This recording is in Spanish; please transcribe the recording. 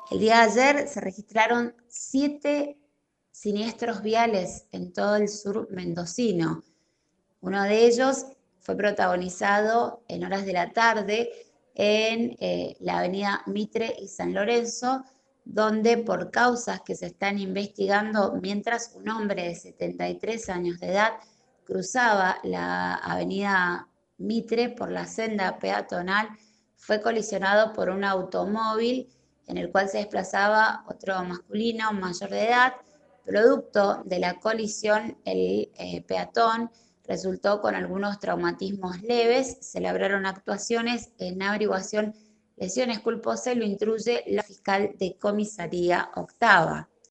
El día de ayer se registraron 7 siniestros viales en todo el sur mendocino. Uno de ellos fue protagonizado en horas de la tarde en la avenida Mitre y San Lorenzo, donde por causas que se están investigando, mientras un hombre de 73 años de edad cruzaba la avenida Mitre por la senda peatonal, fue colisionado por un automóvil en el cual se desplazaba otro masculino mayor de edad. Producto de la colisión, el peatón resultó con algunos traumatismos leves. Se labraron actuaciones en averiguación lesiones culposas y lo instruye la fiscal de comisaría octava.